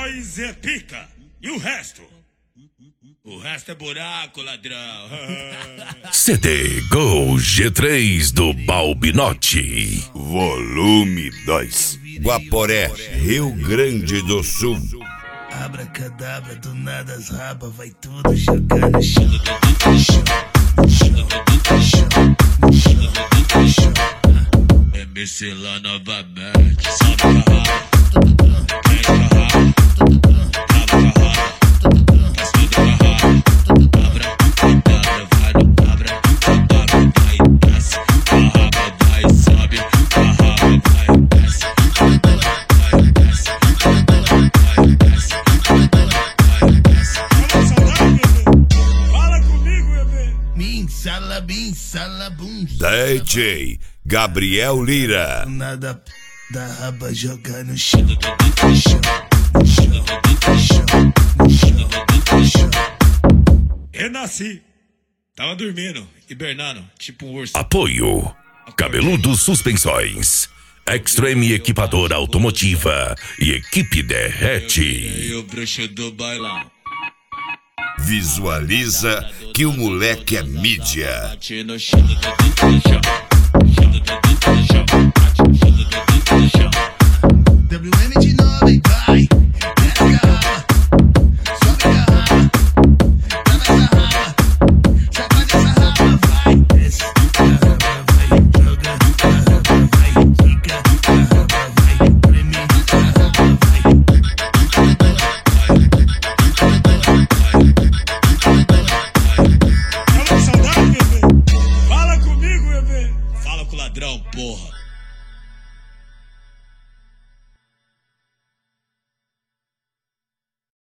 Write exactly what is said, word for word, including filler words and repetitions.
Nós é pica. E o resto? O resto é buraco, ladrão. C D Go G três do Balbinotti. Volume dois. Guaporé, Rio Grande do Sul. Abracadabra, do nada as rabas vai tudo jogar no chão. M C lá novamente, sobe a raba. Quem a raba, trava a raba. Faz tudo com a raba. Abra o cadabra, vai no abra o cadabra. Vai, desce a raba, vai, sobe a raba, vai, desce a cadabra, vai, desce a cadabra, vai, desce a cadabra, vai, desce a cadabra. Fala comigo, bebê. Min, sala, bin, sala, bum. D J Gabriel Lira. Nada da raba jogar no chão. Renasci. Tava dormindo, hibernando, tipo um urso. Apoio Cabeludo Suspensões, Extreme Equipadora Automotiva e Equipe Derrete. E o bruxo do bailão. Visualiza que o moleque é mídia. Bate no chão. W M de